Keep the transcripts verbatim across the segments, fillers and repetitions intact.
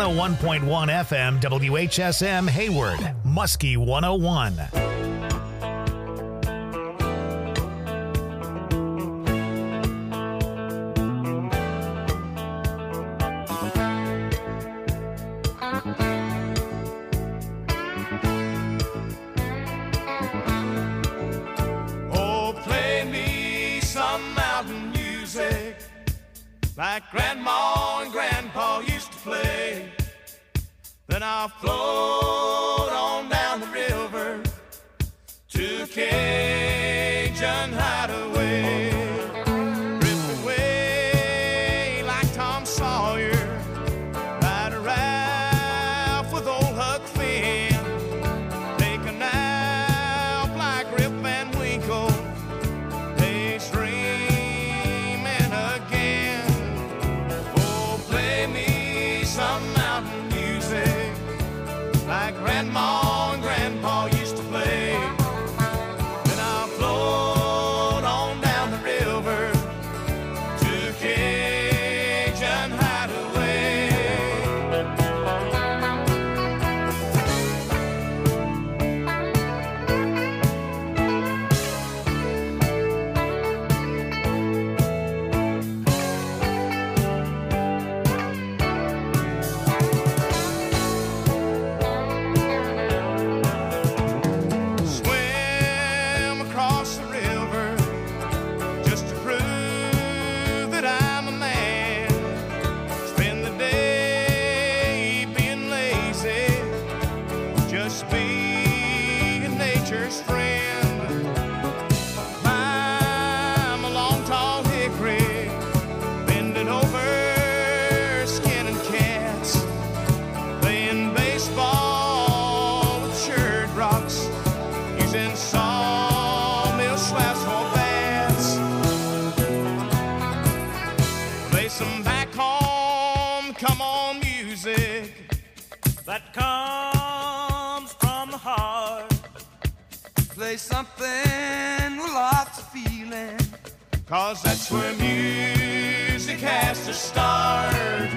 oh one point one F M, W H S M, Hayward, Muskie one oh one. Like Grandma and Grandpa used to play. Then I'll float on down the river to Cajun Hideaway. Drift away like Tom Sawyer, ride a raft with old Huck Finn, take a nap like Rip Van Winkle, daydreaming again. Some mountain music like Grandma and Grandpa used to play. Then I'll float on down the river to Cajun Hideaway. That comes from the heart. Play something with lots of feeling, 'cause that's where music has to start.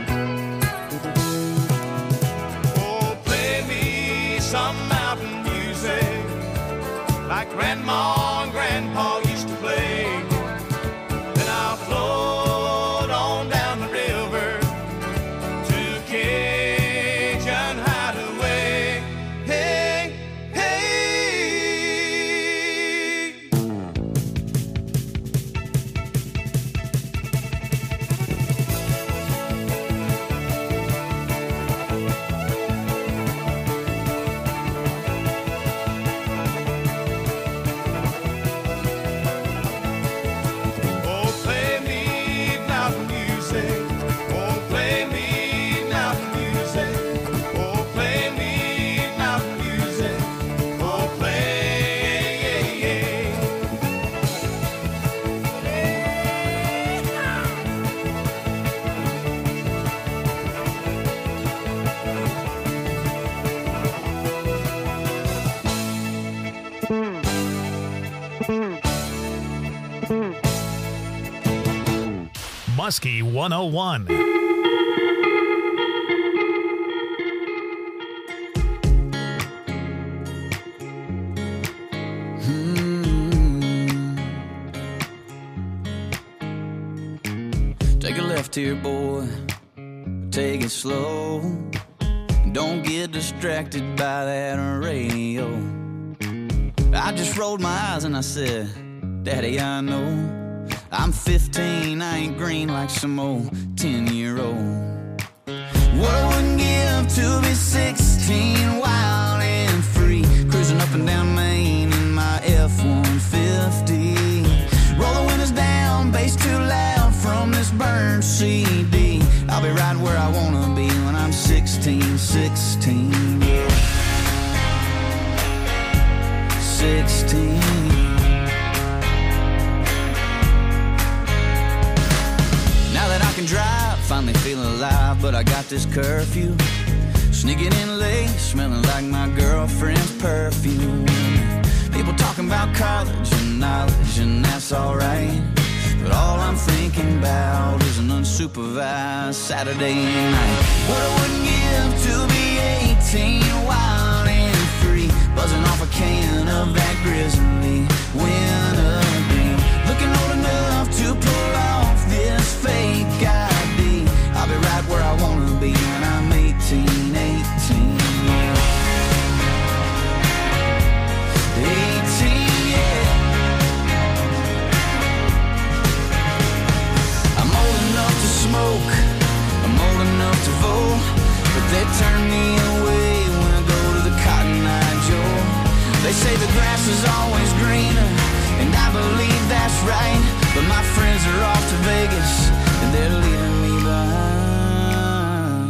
Oh, play me some mountain music like Grandma and Grandpa used to play. Then I'll float on down the river to Cajun Hideaway. Hey, hey. Oh, play me mountain music. Oh, play me mountain music. Oh, play me mountain music. Oh, play, yeah, yeah. Muskie one oh one. Take a left here, boy. Take it slow. Don't get distracted by that radio. I just rolled my eyes and I said, Daddy, I know I'm fifteen, I ain't green like some old ten-year-old. What I wouldn't give to be sixteen, wild and free, cruising up and down Main in my F one fifty. Roll the windows down, bass too loud from this burned C D. I'll be right where I wanna be when I'm sixteen, sixteen, yeah. sixteen. Now that I can drive, finally feeling alive, but I got this curfew. Sneaking in late, smelling like my girlfriend's perfume. People talking about college and knowledge, and that's alright. But all I'm thinking about is an unsupervised Saturday night. What I wouldn't give to be eighteen, wild and free, buzzing off a can of that grizzly wintergreen, looking old enough to pull off this fake I D. I'll be right where I wanna be when I'm eighteen, eighteen, yeah. eighteen, yeah. I'm old enough to smoke, I'm old enough to vote, but they turn me away when I go to the Cotton Eye Joe. They say the grass is always greener, and I believe that's right, but my friends are off to Vegas, and they're leaving me behind.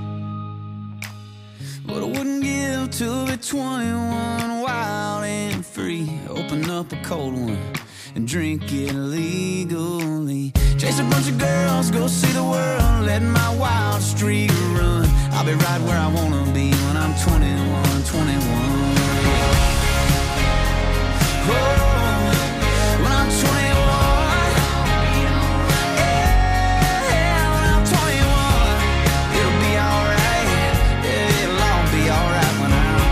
But I wouldn't give to be twenty-one, wild and free, open up a cold one and drink it legally, chase a bunch of girls, go see the world, let my wild streak run. I'll be right where I wanna be when I'm twenty-one, twenty-one. Oh, when I'm twenty-one, yeah, when I'm twenty-one, it'll be alright, yeah, it'll all be alright when I'm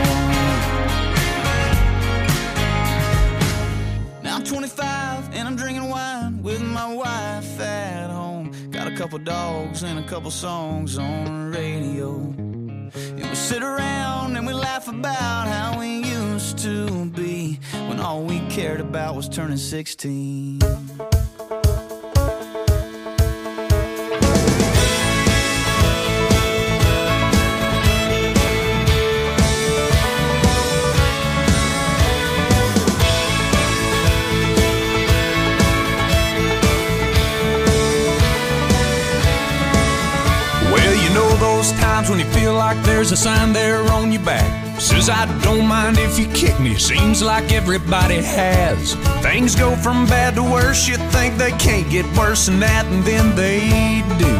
twenty-one. Now I'm twenty-five and I'm drinking wine with my wife at home. Got a couple dogs and a couple songs on the radio, and we sit around and we laugh about how we used to be, when all we cared about was turning sixteen. Those times when you feel like there's a sign there on your back, says I don't mind if you kick me. Seems like everybody has. Things go from bad to worse, you think they can't get worse than that, and then they do.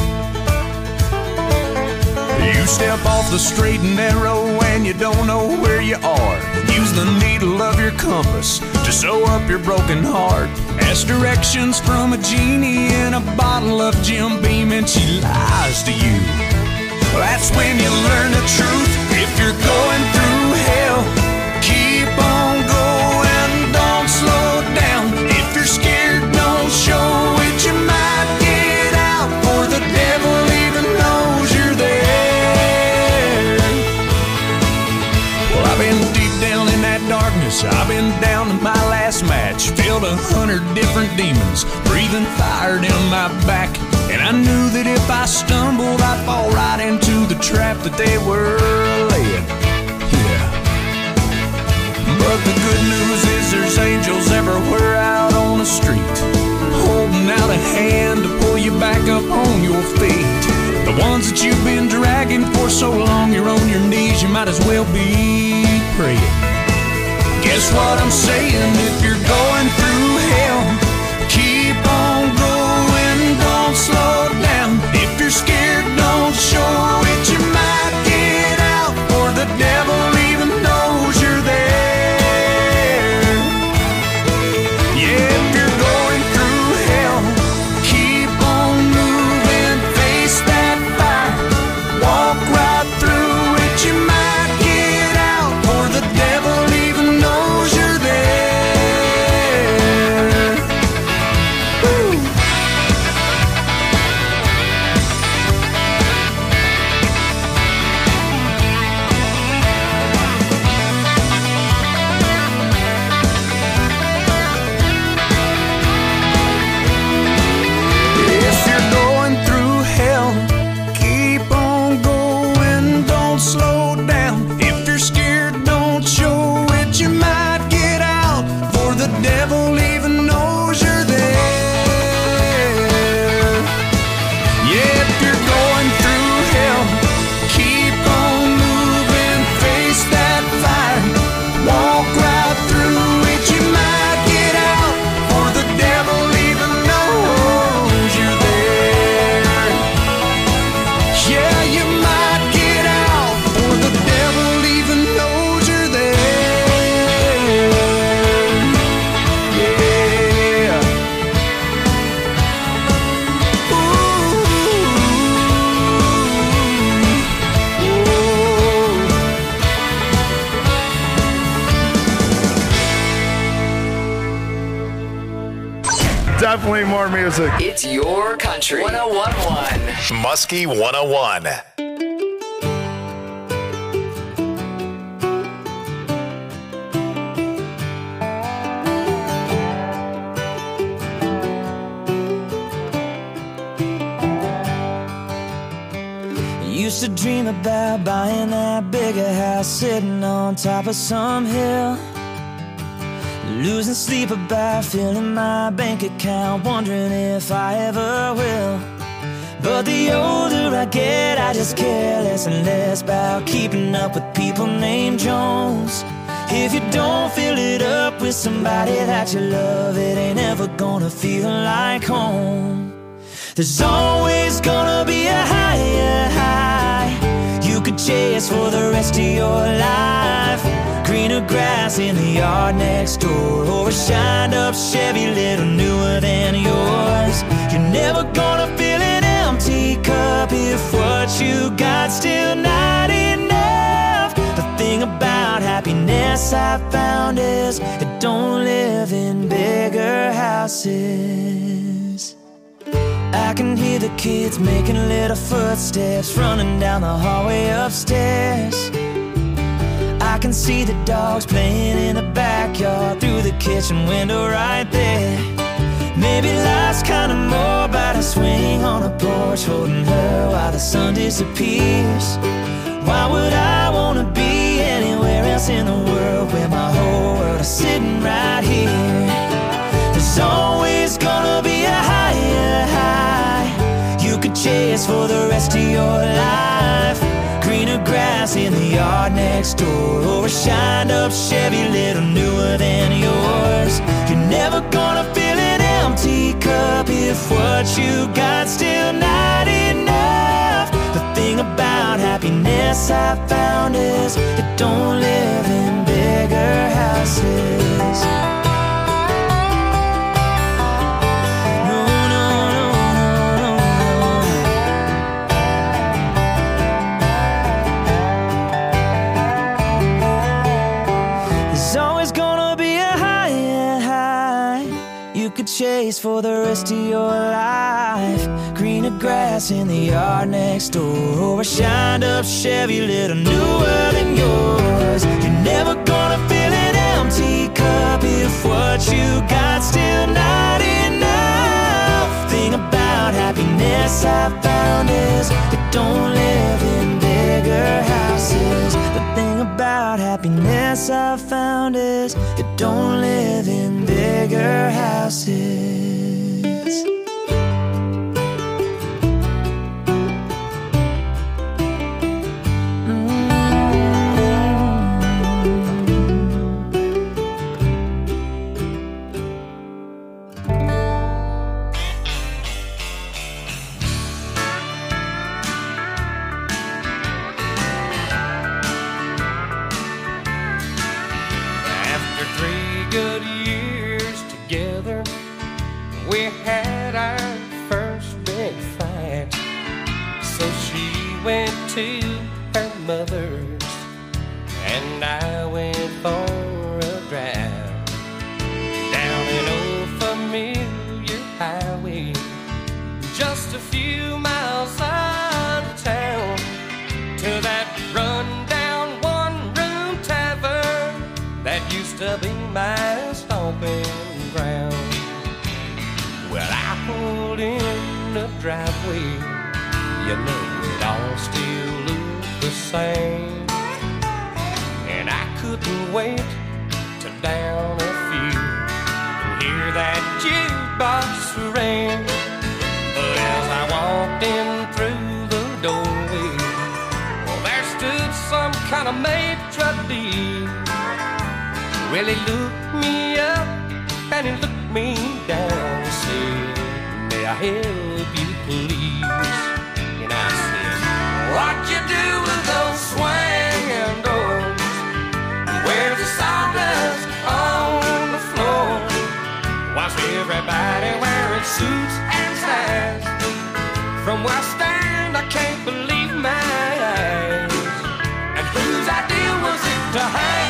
You step off the straight and narrow and you don't know where you are. Use the needle of your compass to sew up your broken heart. Ask directions from a genie in a bottle of Jim Beam and she lies to you. That's when you learn the truth. If you're going through hell, keep on going, don't slow down. If you're scared, don't show it, you might get out, for the devil even knows you're there. Well, I've been deep down in that darkness, I've been down to my last match, filled a hundred different demons, breathing fire down my back. And I knew that if I stumbled, I'd fall right into the trap that they were laying. Yeah. But the good news is there's angels everywhere out on the street, holding out a hand to pull you back up on your feet. The ones that you've been dragging for so long, you're on your knees, you might as well be praying. Guess what I'm saying? If you're going through hell, keep on going, don't slow down. If you're scared, don't show it, you might get out, for the devil even knows you're there. Yeah, if you're going through hell, keep on moving, face that fire, walk right through it, you might get out, for the devil even knows you're there. Definitely more music. It's your country. one oh one point one. Muskie one oh one. Used to dream about buying that bigger house, sitting on top of some hill, losing sleep about filling my bank account, wondering if I ever will. But the older I get, I just care less and less about keeping up with people named Jones. If you don't fill it up with somebody that you love, it ain't ever gonna feel like home. There's always gonna be a higher high you could chase for the rest of your life. Greener grass in the yard next door, or a shined up Chevy little newer than yours. You're never gonna fill an empty cup if what you got still not enough. The thing about happiness I found is it don't live in bigger houses. I can hear the kids making little footsteps running down the hallway upstairs. I can see the dogs playing in the backyard through the kitchen window right there. Maybe life's kinda more about a swing on a porch, holding her while the sun disappears. Why would I wanna be anywhere else in the world where my whole world is sitting right here? There's always gonna be a higher high you could chase for the rest of your life. Greener grass in the yard next door, or a shined up Chevy little newer than yours. You're never gonna fill an empty cup if what you got still not enough. The thing about happiness I found is it don't live in bigger houses. Chase for the rest of your life. Greener grass in the yard next door, or a shined up Chevy little newer than yours. You're never gonna fill an empty cup if what you got still not enough. Thing about happiness I found is it don't live in bigger houses. The thing about happiness I found is it don't live in bigger houses.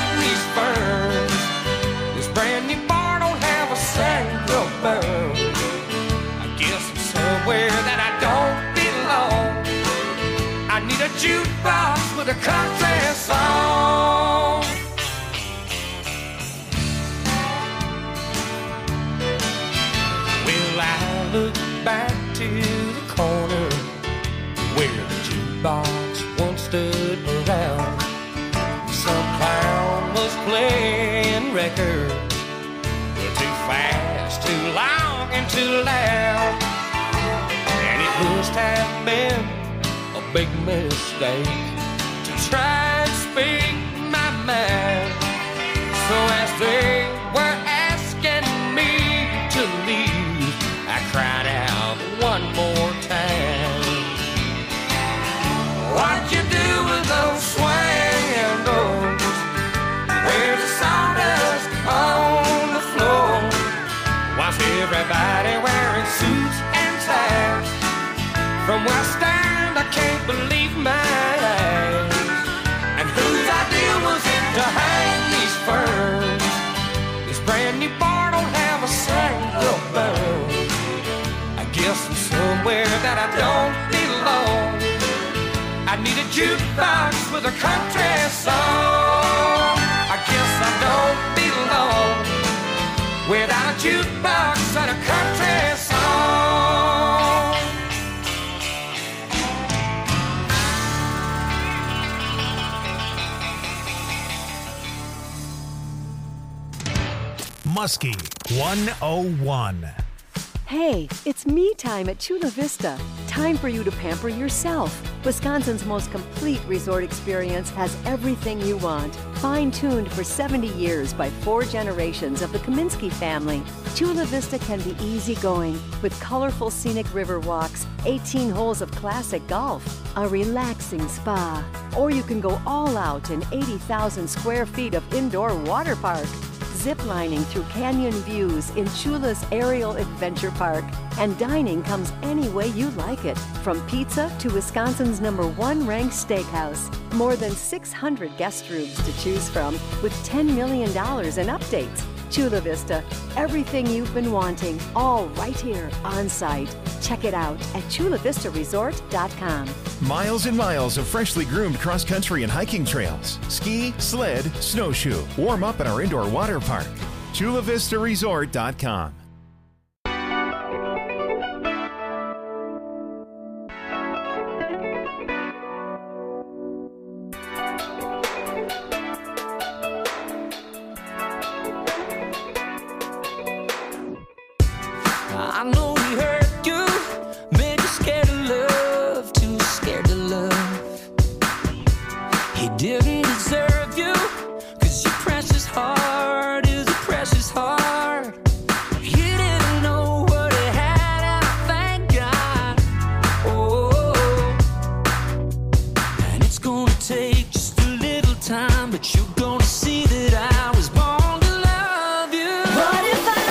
This brand new bar don't have a single burn. a country song. Well, I look back to the corner where the jukebox once stood around. Some clown was playing records, too fast, too long, and too loud. And it must have been a big mistake to try and speak my mind. So as they were asking me to leave, I cried out one more time. What you do with those swinging doors? Where's the sawdust on the floor? Why's everybody wearing suits and ties? From where I stand, I can't believe my eyes. And whose idea was it to hang these ferns? This brand new bar don't have a single bird. I guess I'm somewhere that I don't belong. I need a jukebox with a country song. I guess I don't belong without a jukebox and a country song. Muskie one oh one. Hey, it's me time at Chula Vista. Time for you to pamper yourself. Wisconsin's most complete resort experience has everything you want. Fine-tuned for seventy years by four generations of the Kaminsky family, Chula Vista can be easygoing with colorful scenic river walks, eighteen holes of classic golf, a relaxing spa, or you can go all out in eighty thousand square feet of indoor water park. Ziplining through canyon views in Chula's Aerial Adventure Park. And dining comes any way you like it, from pizza to Wisconsin's number one ranked steakhouse. More than six hundred guest rooms to choose from with ten million dollars in updates. Chula Vista, everything you've been wanting, all right here on site. Check it out at chula vista resort dot com. Miles and miles of freshly groomed cross-country and hiking trails. Ski, sled, snowshoe. Warm up at our indoor water park. chula vista resort dot com. I know he hurt you, made you scared of love, too scared to love. He didn't deserve you, cause your precious heart is a precious heart. He didn't know what he had, and I thank God. Oh, and it's gonna take just a little time, but you're gonna see that I was born to love you. What if I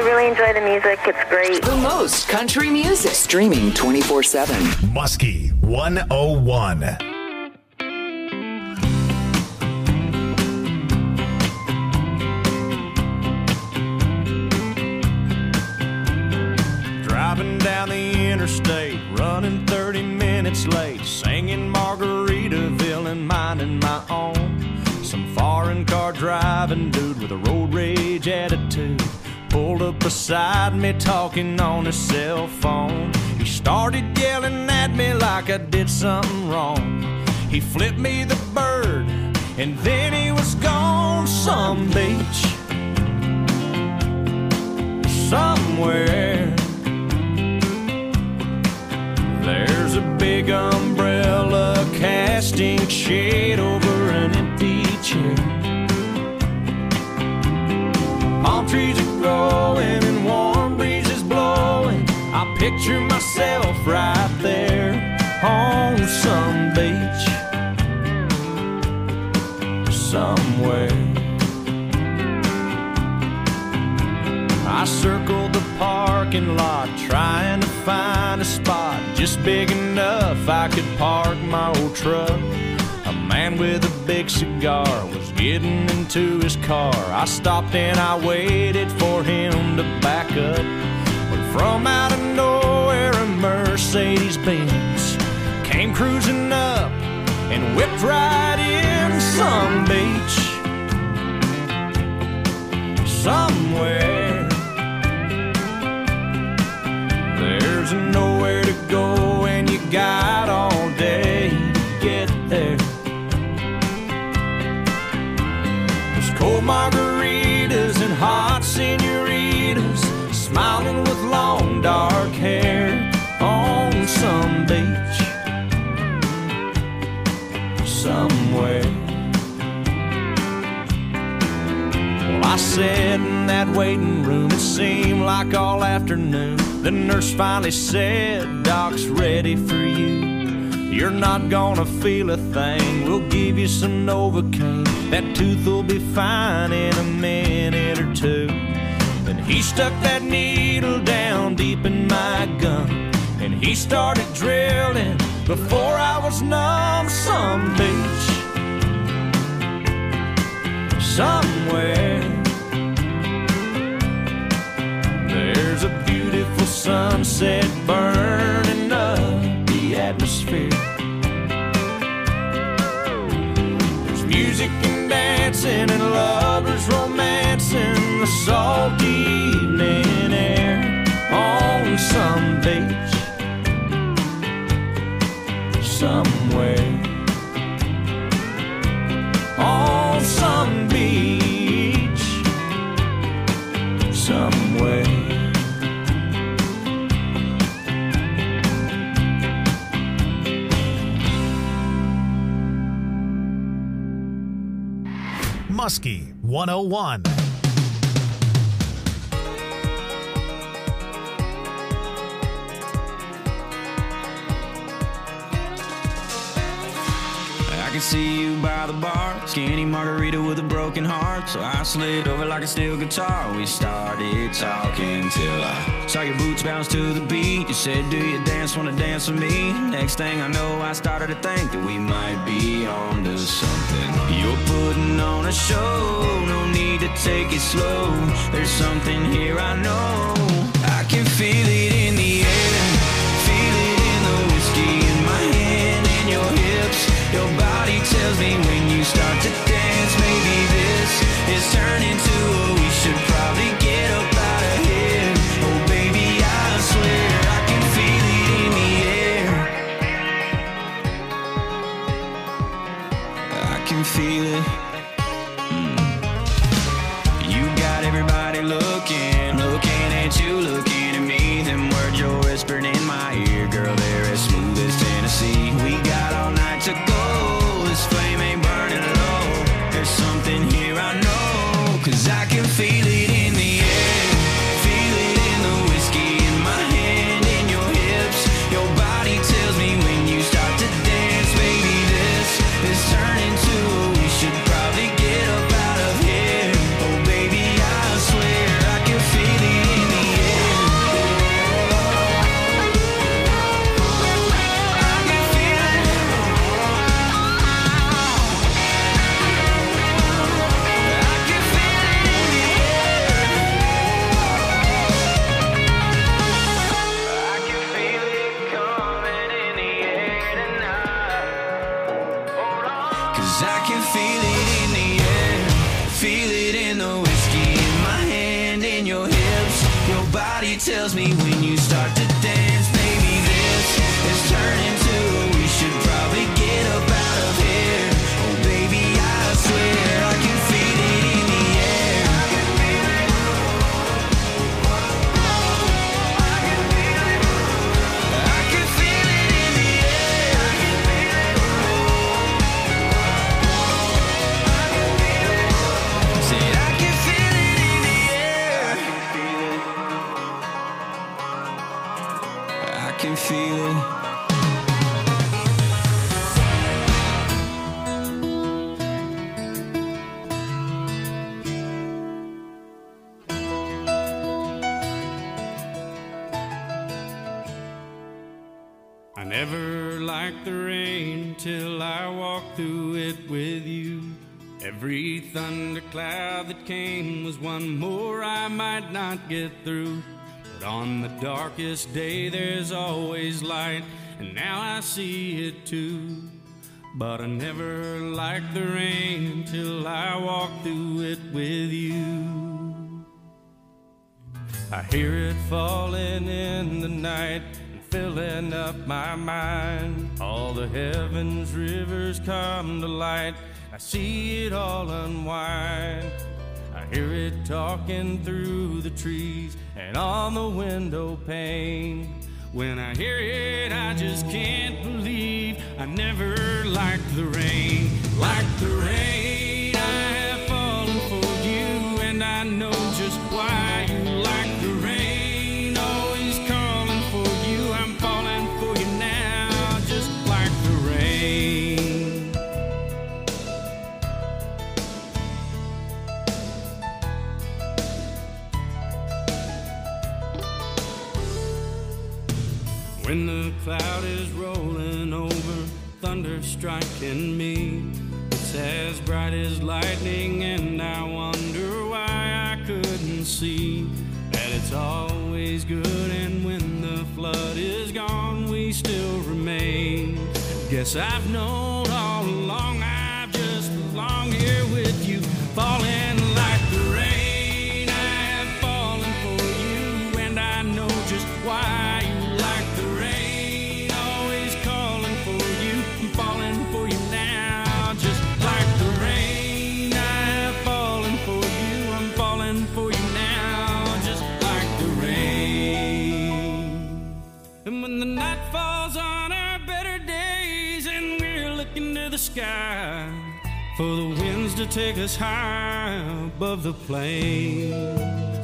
really enjoy the music. It's great. The most country music. Streaming twenty-four seven. Muskie one oh one. Driving down the interstate, running thirty minutes late, singing Margaritaville and minding my own. Some foreign car driving dude with a road rage attitude pulled up beside me talking on his cell phone. He started yelling at me like I did something wrong. He flipped me the bird and then he was gone. Some beach somewhere, there's a big umbrella casting shade over an empty chair. Palm trees are growing and warm breezes blowing. I picture myself right there on some beach somewhere. I circled the parking lot trying to find a spot just big enough I could park my old truck. A man with a big cigar was getting into his car. I stopped and I waited for him to back up. But from out of nowhere a Mercedes-Benz came cruising up and whipped right in. Some beach somewhere, there's nowhere to go and you got all day to get there. There's cold margaritas and hot senoritas smiling with long dark hair on some beach somewhere. Well, I sat in that waiting room, it seemed like all afternoon. The nurse finally said, Doc's ready for you. You're not gonna feel a thing, we'll give you some Novocaine. That tooth will be fine in a minute or two. Then he stuck that needle down deep in my gum, and he started drilling before I was numb. Some beach somewhere, there's a beautiful sunset burning up the atmosphere. There's music and dancing and lovers romancing the salty evening air on some beach somewhere. On some beach somewhere. Muskie one oh one. I can see you by the bar, skinny margarita with a broken heart. So I slid over like a steel guitar. We started talking till I saw your boots bounce to the beat. You said, do you dance, wanna dance with me? Next thing I know, I started to think that we might be on to something. You're putting on a show, no need to take it slow. There's something here I know. I can feel it in the air, feel it in the whiskey in my hand and your hips. Your body tells me when you start to dance, maybe this is turning to a we should probably get up out of here. Oh baby, I swear I can feel it in the air. I can feel it. Mm. You got everybody looking, looking body tells me when you start to dance, baby, this is turning to we should probably get up out of here. Oh, baby, I swear I can feel it in the air. I can feel it. I can feel it. I can feel it in the air. I can feel it. I can feel it. Said I can feel it in the air. I can feel it. I never liked the rain till I walked through it with you. Every thundercloud that came was one more I might not get through. But on the darkest day there's always light, and now I see it too. But I never liked the rain till I walked through it with you. I hear it falling in the night, filling up my mind. All the heavens rivers come to light. I see it all unwind. I hear it talking through the trees and on the window pane. When I hear it, I just can't believe I never liked the rain. Like the rain, I have fallen for you, and I know just why you like the rain. Always calling for you, I'm falling for you now, just like the rain. When the cloud is rolling over, thunder striking me, it's as bright as lightning, and I wonder why I couldn't see that it's always good, and when the flood is gone, we still remain. Guess I've known all along, I've just belonged here with you, falling like the rain. I have fallen for you, and I know just why you like the rain. Always calling for you, I'm falling for you now, just like the rain. I have fallen for you, I'm falling for you now, just like the rain. And when the night falls on our better days and we're looking to the sky for the winds to take us high above the plains,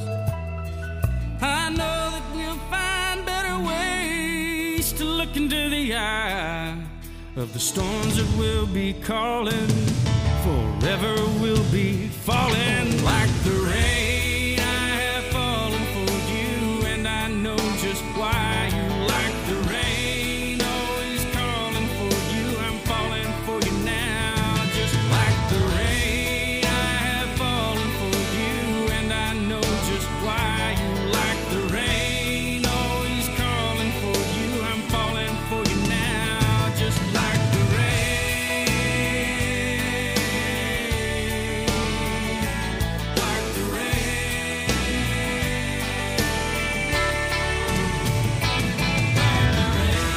I know that we'll find better ways to look into the eye of the storms that we'll be calling. Forever we'll be falling like the rain. I have fallen for you, and I know just why you like the rain. Always calling for you, I'm falling for you now, just like the rain. I have fallen for you, and I know just why you like the rain. Always calling for you, I'm falling for you now, just like the rain. Like the rain. Like the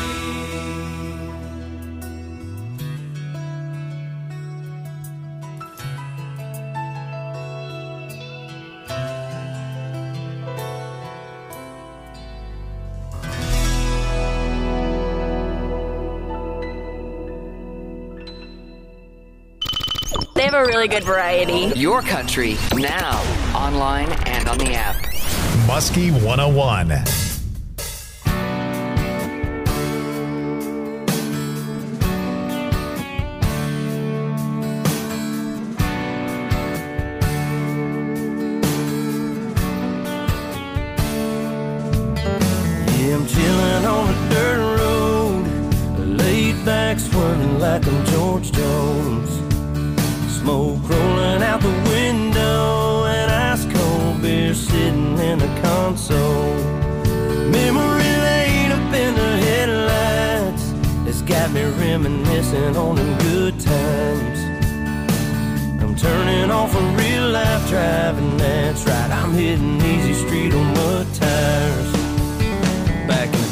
They have a really good variety. Your country, now, online and on the app. Muskie one oh one. Yeah, I'm chilling on a dirt road, laid back swerving like I'm George Jones. Smoke rolling out the window and ice cold beer sitting in the console. Memory laid up in the headlights, it's got me reminiscing on them good times. I'm turning off a real life driving, that's right, I'm hitting easy street on mud tires.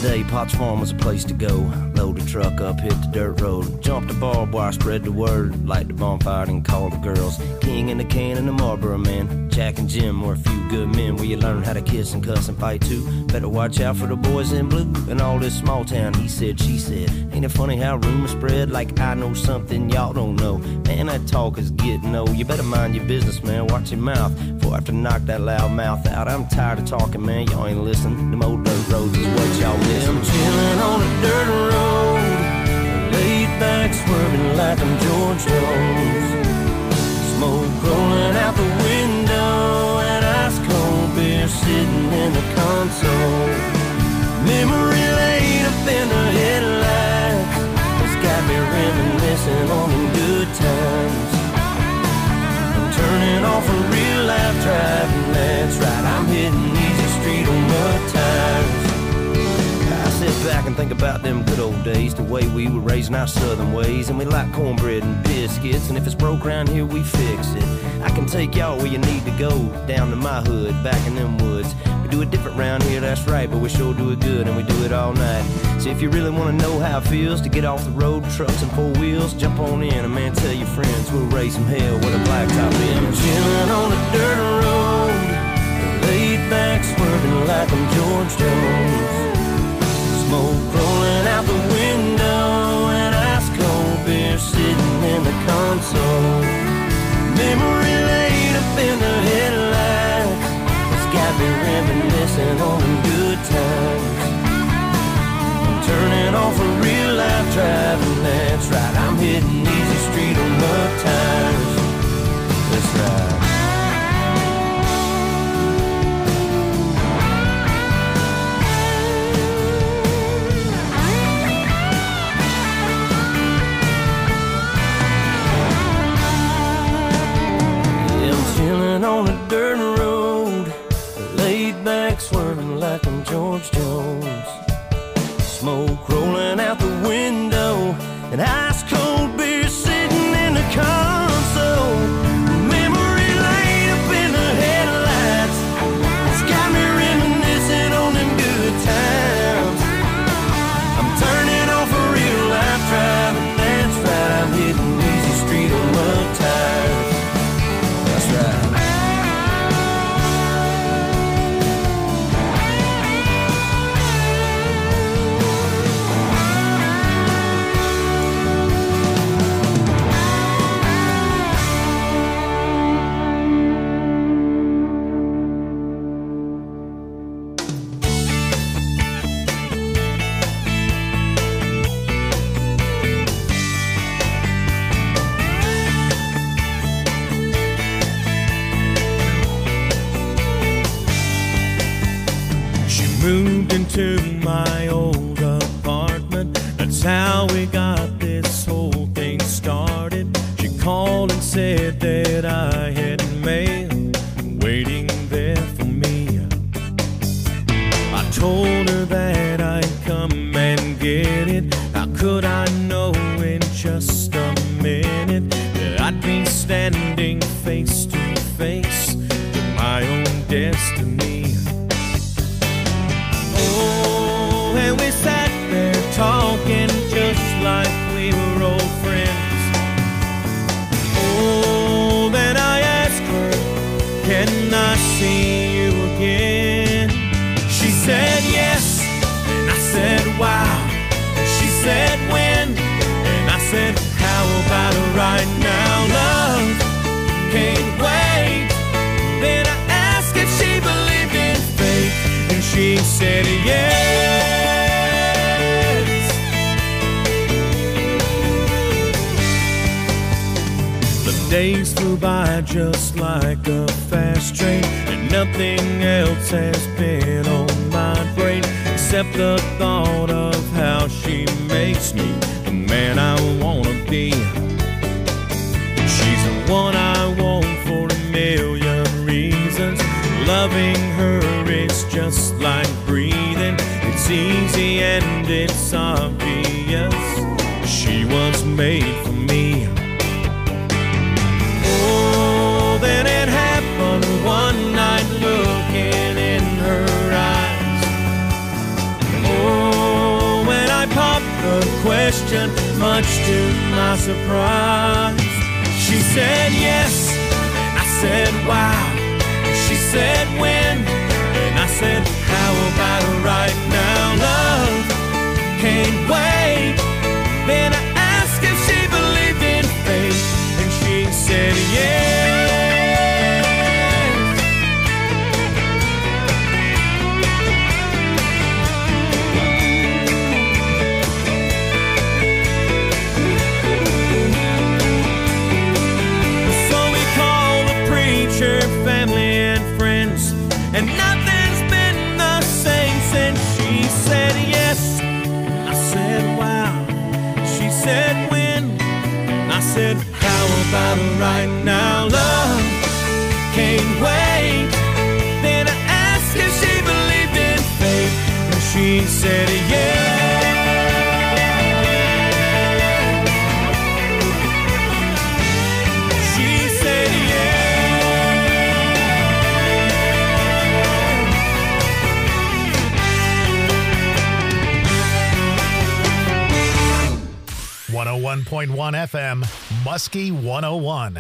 day, Potts Farm was a place to go. Load the truck up, hit the dirt road. Jump the barbed wire, spread the word. Light the bonfire and call the girls. King and the can and the Marlboro man. Jack and Jim were a few good men where you learn how to kiss and cuss and fight too. Better watch out for the boys in blue and all this small town. He said, she said. Ain't it funny how rumors spread like I know something y'all don't know? Man, that talk is getting old. You better mind your business, man. Watch your mouth before I have to knock that loud mouth out. I'm tired of talking, man. Y'all ain't listening. Them old dirt roads is what y'all miss. I'm chilling on a dirt road, laid back swerving like I'm George Jones. Smoke rolling out the window and ice cold beer sitting in the console. Memory laid up in the headlights, it's got me reminiscing on them good times. I'm turning off a real life driving, that's right, I'm hitting easy street on mud tires. I sit back and think about them good old days, the way we were raising our southern ways. And we like cornbread and biscuits, and if it's broke around here, we fix it. I can take y'all where you need to go, down to my hood, back in them woods. We do it different round here, that's right, but we sure do it good, and we do it all night. So if you really want to know how it feels to get off the road, trucks and four wheels, jump on in, and man, tell your friends we'll raise some hell with a blacktop in. Chilling on a dirt road, laid back swerving like I'm George Jones. Smoke rolling out the window and ice cold beer sitting in the console. Memory laid up in the headlights, it's got me reminiscing on them good times. I'm turning off a real life driving, that's right, I'm hitting easy street on mud tires. That's right. On a dirt road, laid back swerving like I'm George Jones. Smoke rolling out the window and ice cold beer sitting in the console. Memory laid up in the headlights, it's got me reminiscing on them good times. I'm turning off a real life driving, that's right, I'm hitting easy street on mud tires. That's right. Moved into my old apartment, that's how we got this whole thing started. She called and said that I had mail waiting there for me. I told her that I'd come and get it. How could I know in just a minute that I'd be standing face to face with my own destiny? Oh, and we sat there talking just like we were old friends. Oh, then I asked her, can I see you again? She said yes, and I said wow. She said when, and I said how about right now? Love can't wait. Then I asked if she believed in fate, and she said yes. The days flew by just like a fast train, and nothing else has been on my brain except the thought of how she makes me the man I wanna be. She's the one I want for a million reasons. Loving her is just like breathing. It's easy and it's obvious. She was made for me. Oh, then it happened one night looking in her eyes. Oh, question, much to my surprise. She said yes, and I said wow. She said when, and I said how about right now? Love can't wait. Then I asked if she believed in fate, and she said yes. Family and friends, and nothing's been the same since she said yes. I said wow. She said when. I said how about right now? Love can't wait. Then I asked if she believed in fate, and she said yes. one oh one point one F M, Muskie one oh one.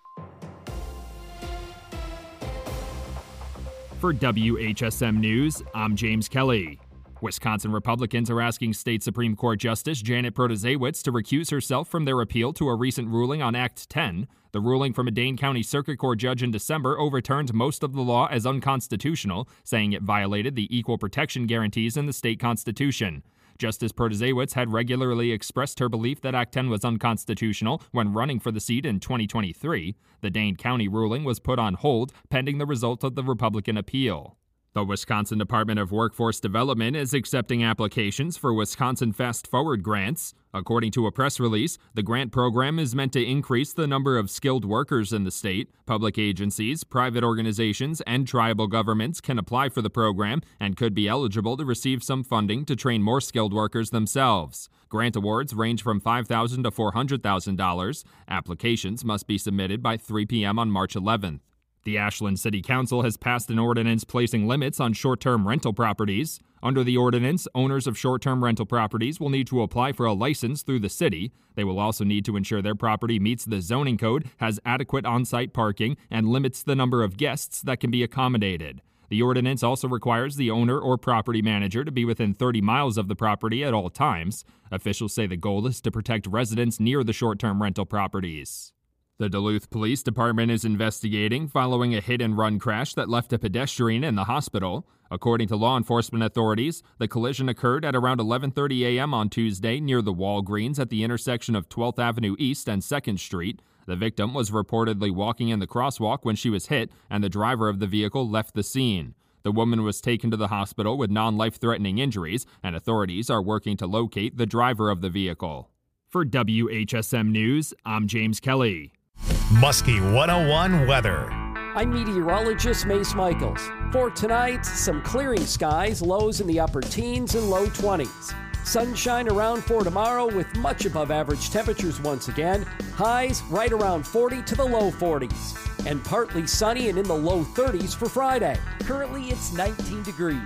For W H S M News, I'm James Kelly. Wisconsin Republicans are asking State Supreme Court Justice Janet Protasiewicz to recuse herself from their appeal to a recent ruling on Act ten. The ruling from a Dane County Circuit Court judge in December overturned most of the law as unconstitutional, saying it violated the equal protection guarantees in the state constitution. Justice Protasiewicz had regularly expressed her belief that Act ten was unconstitutional when running for the seat in twenty twenty-three. The Dane County ruling was put on hold pending the result of the Republican appeal. The Wisconsin Department of Workforce Development is accepting applications for Wisconsin Fast Forward grants. According to a press release, the grant program is meant to increase the number of skilled workers in the state. Public agencies, private organizations, and tribal governments can apply for the program and could be eligible to receive some funding to train more skilled workers themselves. Grant awards range from five thousand dollars to four hundred thousand dollars. Applications must be submitted by three p.m. on March eleventh. The Ashland City Council has passed an ordinance placing limits on short-term rental properties. Under the ordinance, owners of short-term rental properties will need to apply for a license through the city. They will also need to ensure their property meets the zoning code, has adequate on-site parking, and limits the number of guests that can be accommodated. The ordinance also requires the owner or property manager to be within thirty miles of the property at all times. Officials say the goal is to protect residents near the short-term rental properties. The Duluth Police Department is investigating following a hit-and-run crash that left a pedestrian in the hospital. According to law enforcement authorities, the collision occurred at around eleven thirty a.m. on Tuesday near the Walgreens at the intersection of twelfth Avenue East and second Street. The victim was reportedly walking in the crosswalk when she was hit, and the driver of the vehicle left the scene. The woman was taken to the hospital with non-life-threatening injuries, and authorities are working to locate the driver of the vehicle. For W H S M News, I'm James Kelly. Muskie one oh one weather. I'm meteorologist Mace Michaels. For tonight, some clearing skies, lows in the upper teens and low twenties. Sunshine around for tomorrow with much above average temperatures once again. Highs right around forty to the low forties. And partly sunny and in the low thirties for Friday. Currently it's nineteen degrees.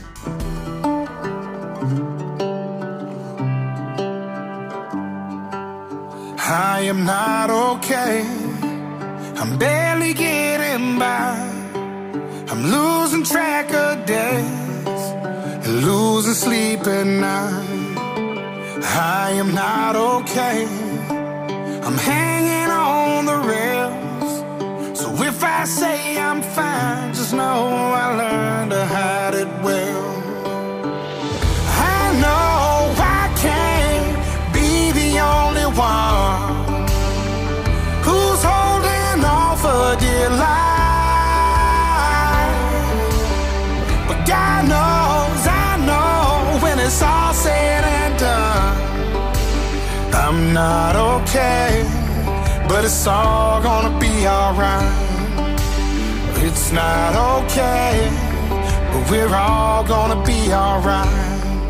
I am not okay. I'm barely getting by. I'm losing track of days and losing sleep at night. I am not okay. I'm hanging on the rails. So if I say I'm fine, just know I learned to hide it well. I know I can't be the only one who's holding on for dear life. But God knows, I know, when it's all said and done, I'm not okay, but it's all gonna be alright. It's not okay, but we're all gonna be alright.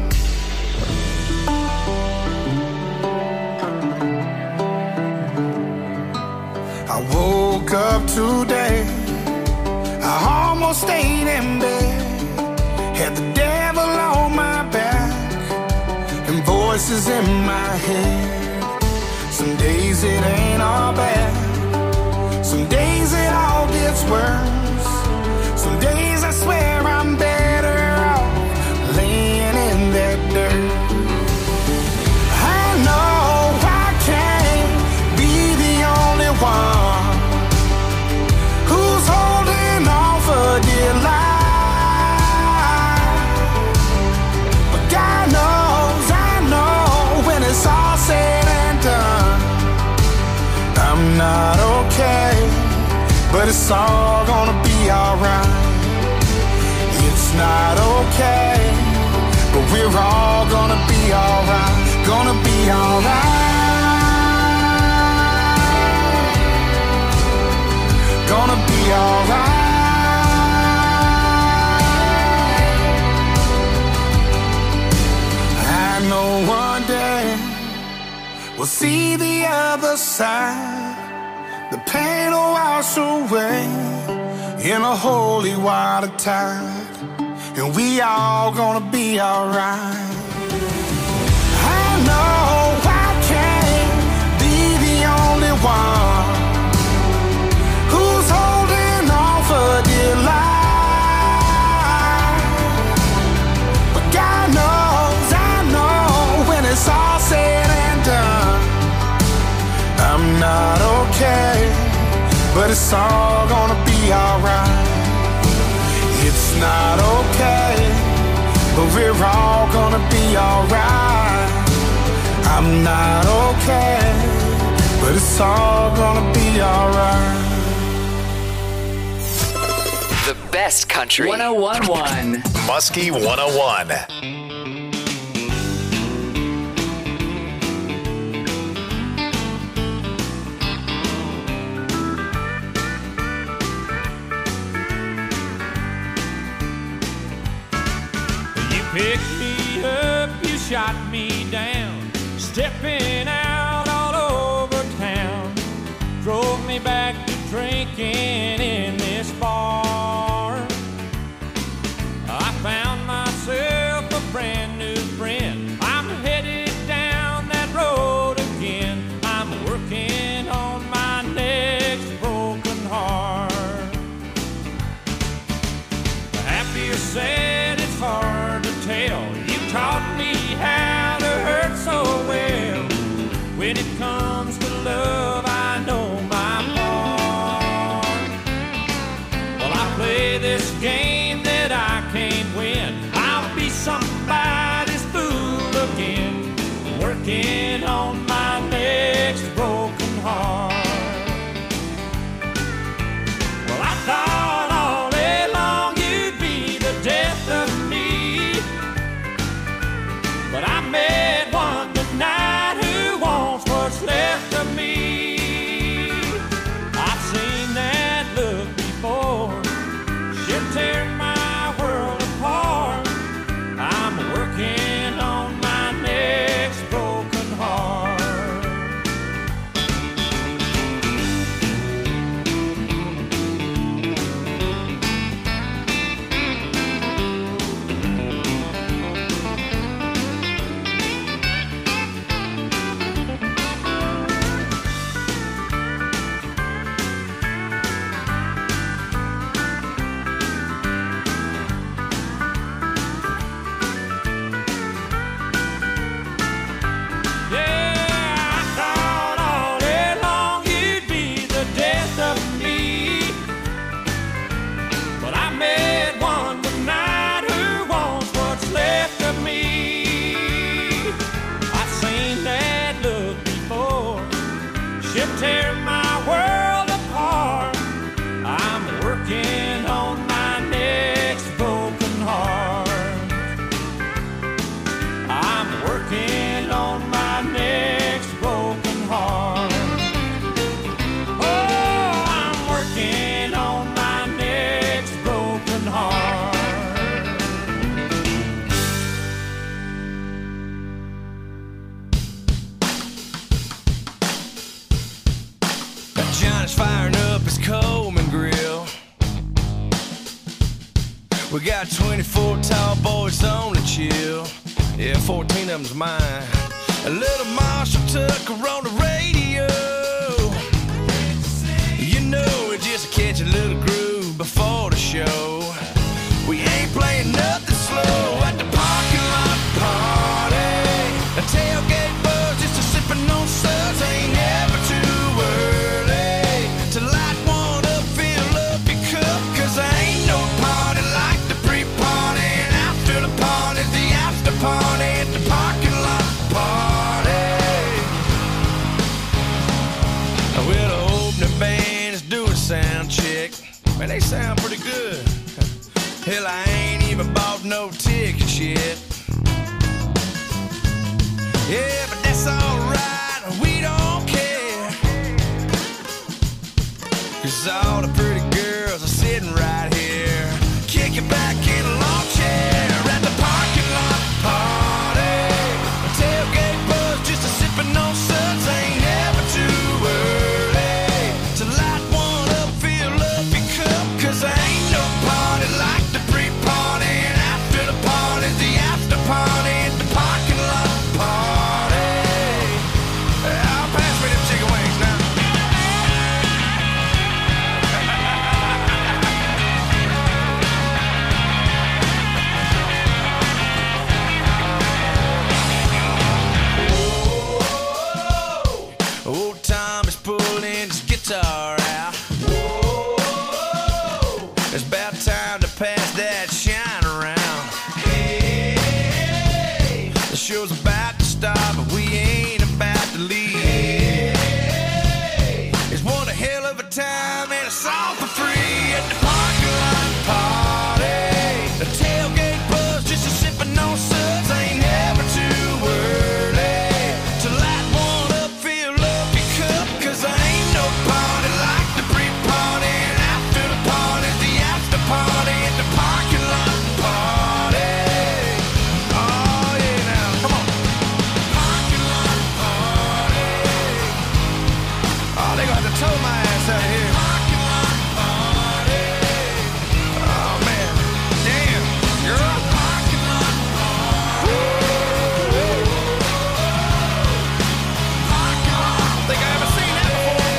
I woke up today, I almost stayed in bed, had the devil on my back, and voices voices in my head. Some days it ain't all bad. Some days it all gets worse. Some days I swear I'm better off laying in that dirt. I know I can't be the only one who's holding on for dear life. But God knows, I know when it's all said and done, I'm not okay, but it's all gonna be alright. It's not okay, but we're all gonna be alright. Gonna be alright. Gonna be alright. I know one day we'll see the other side. The pain will wash away in a holy water tide, and we all gonna be alright. I know I can't be the only one who's holding on for dear life. But God knows, I know when it's all said and done, I'm not okay, but it's all gonna be alright. It's not okay, but we're all gonna be alright. I'm not okay, but it's all gonna be alright. The best country. one oh one point one Muskie one oh one. Picked me up, you shot me down, stepping out all over town. Drove me back to drinking in this bar. I found myself a brand new friend. I'm headed down that road again. I'm working on my next broken heart. Happy or sad, it's hard to tell. You taught me how to hurt so well. When it comes to love, I know my part. Well, I play this game that I can't win. I'll be somebody's fool again, working on my next broken heart. Well, I thought all day long you'd be the death of me, but I met one tonight who wants what's left of me. I've seen that look before. She'll tear my world apart. I'm working on my next broken heart. Tear my world apart. I'm working on my next broken heart. I'm working on my next broken heart. Oh, I'm working on my next broken heart. Johnny's firing up his Coleman grill. We got twenty-four tall boys on the chill. Yeah, fourteen of them's mine. A little Marshall Tucker on the radio. You know, it just catch a little groove before the show. We ain't playing nothing slow at the parking lot party. A tailgate buzz, just a sipping on suds. Ain't never too early to light one up, fill up your cup. Cause there ain't no party like the pre-party. And after the party's the after party at the parking lot party. Well, the opening band is doing sound check. Man, they sound pretty good. Hell, I ain't even bought no tickets yet. Yeah, but that's alright, we don't care. Cause all the pretty girls are sitting right here, kicking back in a lawn chair at the parking lot party. A tailgate buzz, just a sipping on suds. Ain't never too early to light one up, fill up your cup. Cause there ain't no party like the pre-party. And after the party's the after party at the parking lot party. I'll pass me them chicken wings now. Old Tom is pulling his guitar out. It's about time to pass that shine around. Hey, the show's about to start, but we ain't about to leave. It's one a hell of a time and it's all for free at the parking lot party. The tailgate buzz, just a sipping on suds. Ain't never too early to light one up, fill up your cup. Cause there ain't no party like the pre-party. And after the party's the after party at the parking lot party. Oh yeah, now come on. Parking lot party. Oh, they gonna have to tow my ass out of here. Parking lot party. Oh man, damn, girl. Parking lot party. Parking lot. I think I haven't seen that before.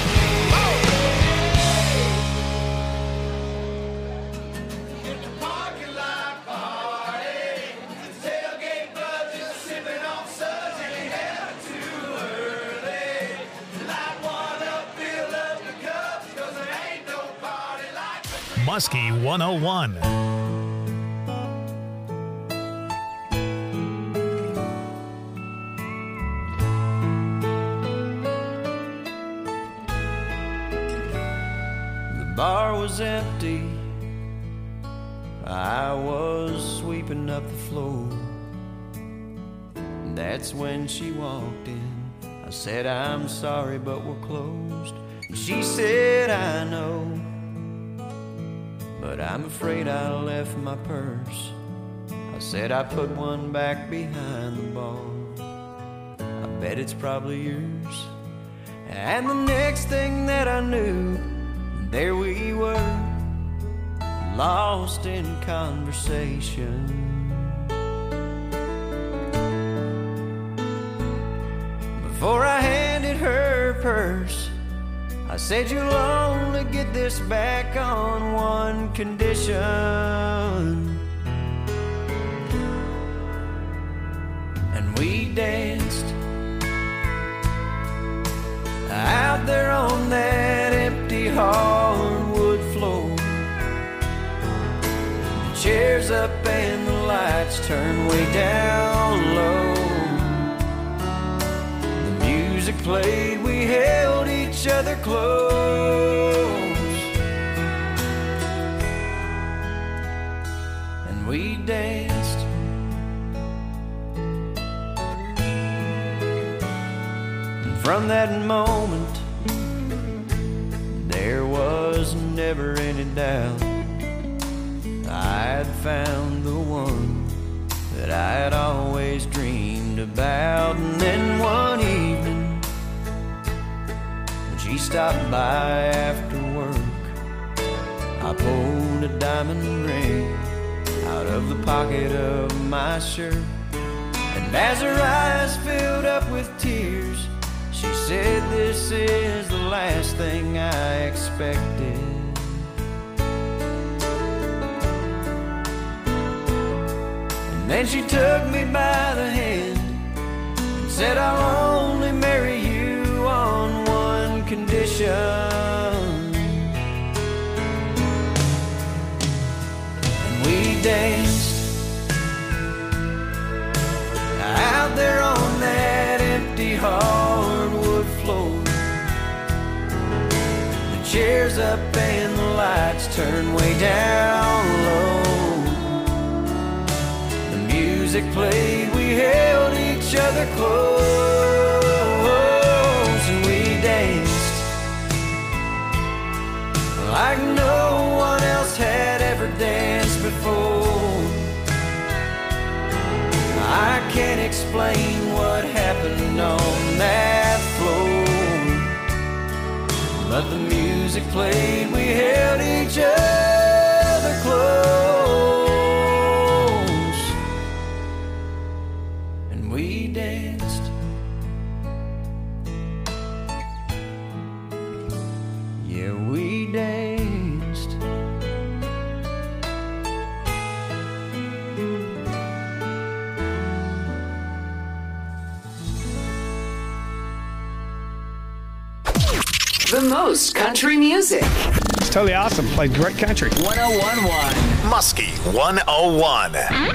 At the parking lot party, the tailgate buzz is sipping on suds. Ain't never too early. Light one up, fill up the cups. Cause there ain't no party like the Muskie one oh one. The bar was empty. I was sweeping up the floor. That's when she walked in. I said, I'm sorry, but we're closed. And she said, I know, but I'm afraid I left my purse. I said, I put one back behind the bar. I bet it's probably yours. And the next thing that I knew, there we were, lost in conversation. Before I handed her purse, I said, you'll only get this back on one condition. And we danced out there on that empty hardwood floor. The chairs up and the lights turned way down low. The music played, we held each other close. And we danced. And from that moment, there was never any doubt. I'd found the one that I'd always dreamed about. And then one evening, when she stopped by after work, I pulled a diamond ring out of the pocket of my shirt. And And as her eyes filled up with tears, she said, this is the last thing I expected. And then she took me by the hand and said, I'll only marry you on one condition. And we danced out there on that empty hardwood floor. The chairs up and the lights turned way down low. The music played, we held each other close, and we danced like no one else had ever danced before. I can't explain what happened on that floor, but the music played, we held each other close, and we danced. Yeah, we danced. The most country music. It's totally awesome. Plays great country. one oh one point one Muskie one oh one.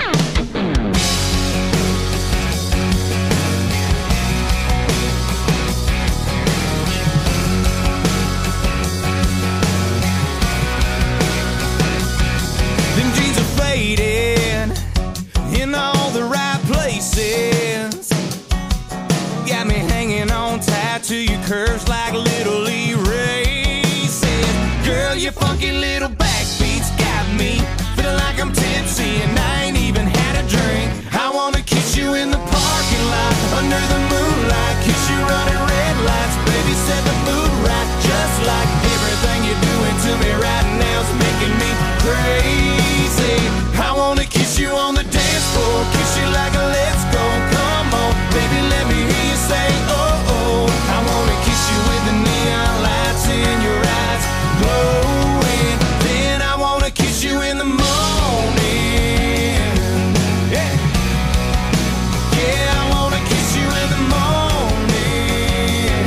Them jeans are faded in all the right places. Got me hanging on tight to your curves like little erases. Girl, your funky little backbeats got me feeling like I'm tipsy and I ain't even had a drink. I wanna kiss you in the parking lot under the moonlight, kiss you running red lights, baby, set the mood right. Just like everything you're doing to me right now is making me crazy. I wanna kiss you on the dance floor, kiss you like a let's go. Come on, baby, let me hear you say oh oh. I wanna kiss you with the neon lights in your eyes glowing. Then I wanna kiss you in the morning. Yeah, yeah, I wanna kiss you in the morning.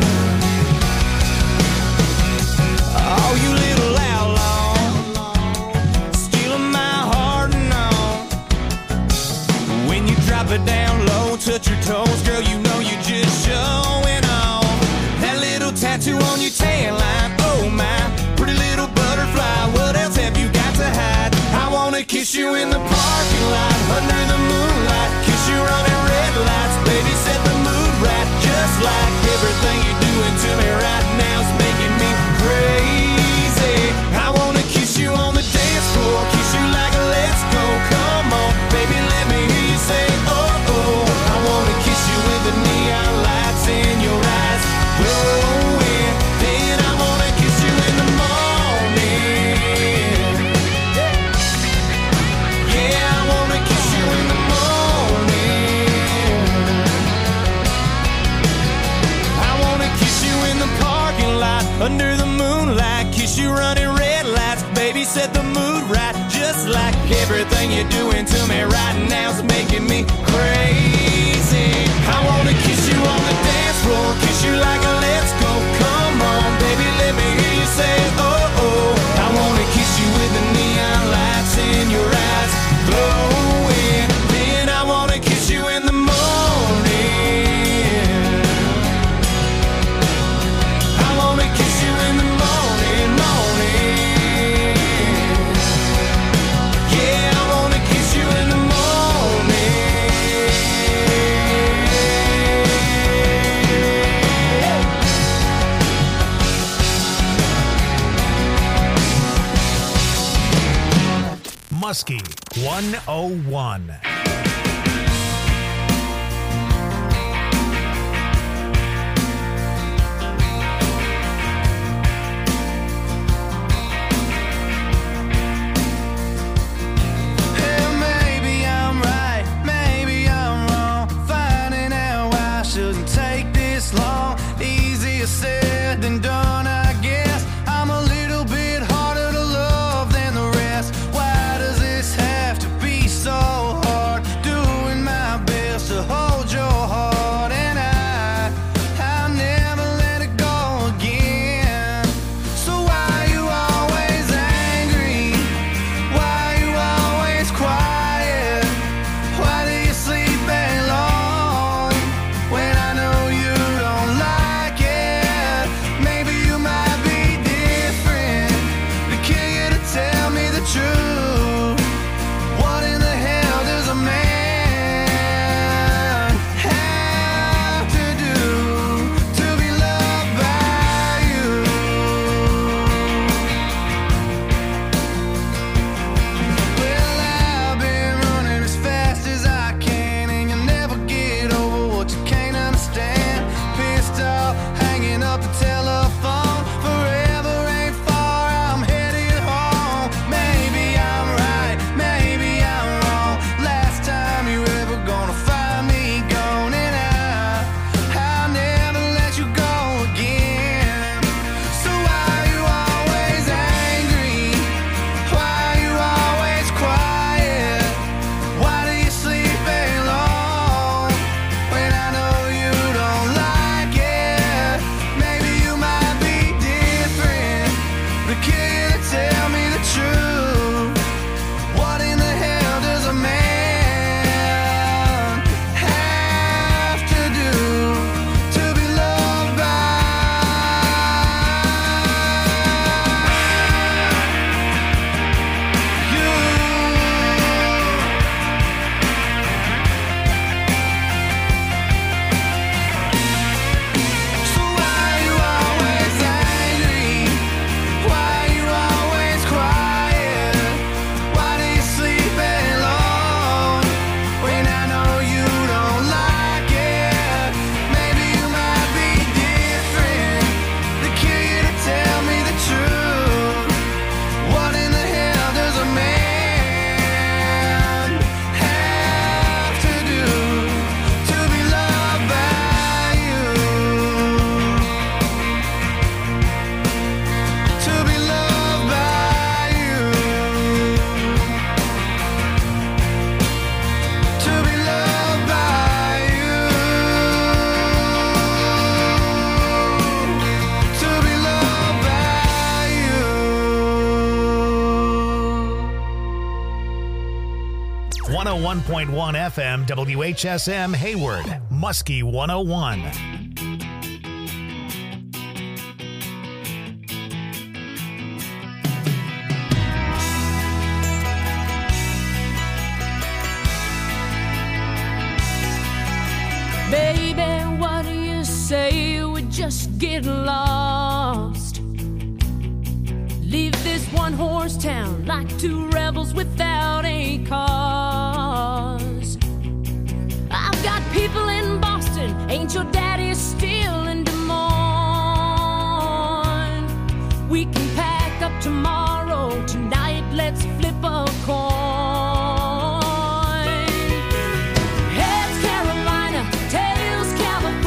Oh, you little outlaw, stealing my heart and all. When you drop it down low, touch your toes, girl, you know you just showing off. That little tattoo on your tan line, oh my, pretty little butterfly, what else have you got to hide? I wanna kiss you in the parking lot, under the moonlight, kiss you running red lights, baby, set the mood right. Just like everything you're doing to me right now is making me crazy. I wanna kiss you on the dance floor, kiss you like a let's go. Come on, baby, let me hear you say oh oh. I wanna kiss you with the neon lights in your eyes glowing. Then I wanna kiss you in the morning. Yeah, I wanna kiss you in the morning. I wanna kiss you in the parking lot under the moonlight, kiss you running red lights, baby, set the mood right. Just like everything you're doing to me right now is making me crazy. I wanna kiss you on the dance floor, kiss you like a let's go. Come on, baby, let me hear you say oh oh. I wanna kiss you with the neon lights in your eyes glowing. Then I wanna kiss you in the morning. I wanna kiss you in the morning, morning. Yeah, I wanna kiss you in the morning. Muskie one oh one. Yeah, maybe I'm right, maybe I'm wrong. one oh one point one F M, W H S M Hayward, Muskie one oh one. Baby, what do you say we just get lost? Leave this one-horse town like two rebels without a cause. I've got people in Boston, ain't your dad